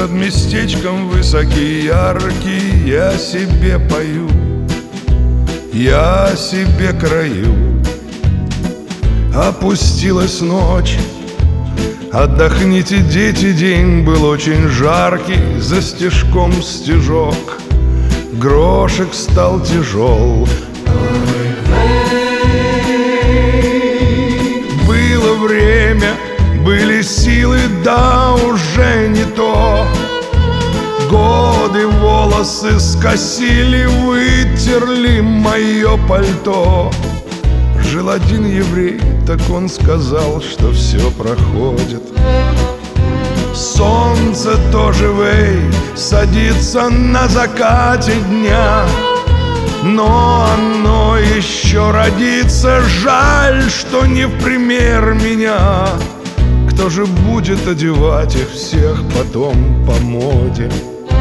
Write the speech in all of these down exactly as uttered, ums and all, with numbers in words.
над местечком высокий, яркий, я себе пою, я себе краю. Опустилась ночь, отдохните, дети, день был очень жаркий, за стежком стежок, грошек стал тяжел. Было время, были силы, да уже не то. Годы волосы скосили, вытерли мое пальто. Жил один еврей, так он сказал, что все проходит. Солнце тоже, вей, садится на закате дня, но оно еще родится. Жаль, что не в пример меня. Кто же будет одевать их всех потом по моде?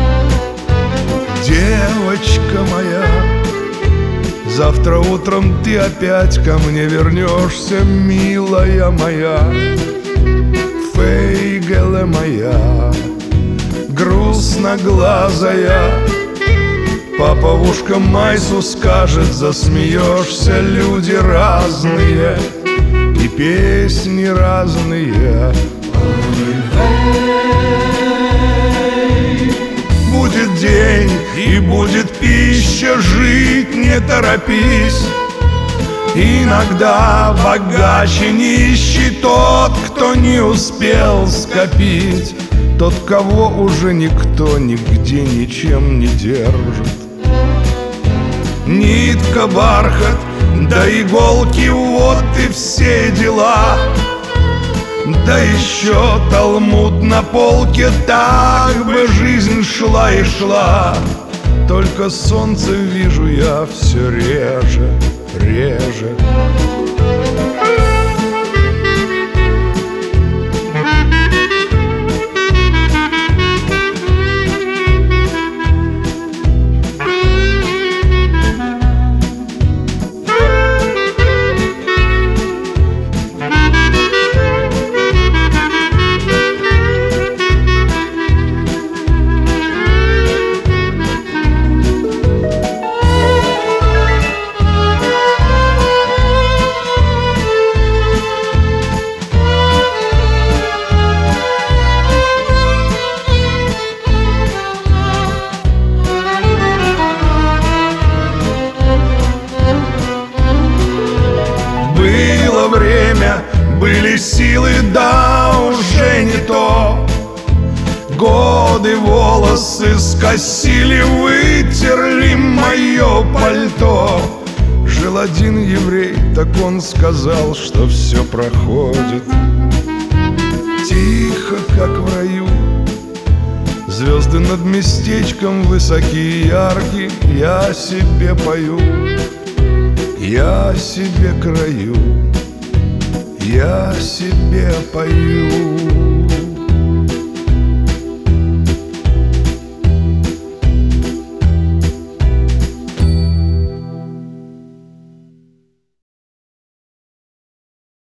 Девочка моя, завтра утром ты опять ко мне вернешься, милая моя, фейгеле моя, грустноглазая. Папа в ушко Майсу скажет, засмеешься, люди разные и песни разные. Будет день и будет пища, жить не торопись. Иногда богаче нищий тот, кто не успел скопить, тот, кого уже никто нигде ничем не держит. Нитка, бархат, да иголки, вот и все дела. Да еще талмуд на полке, так бы жизнь шла и шла. Только солнце вижу я все реже, реже. Было время, были силы, да уже не то. Годы волосы скосили, вытерли мое пальто. Жил один еврей, так он сказал, что все проходит. Тихо, как в раю, звезды над местечком высокие, яркие, я себе пою, я себе краю, я себе пою.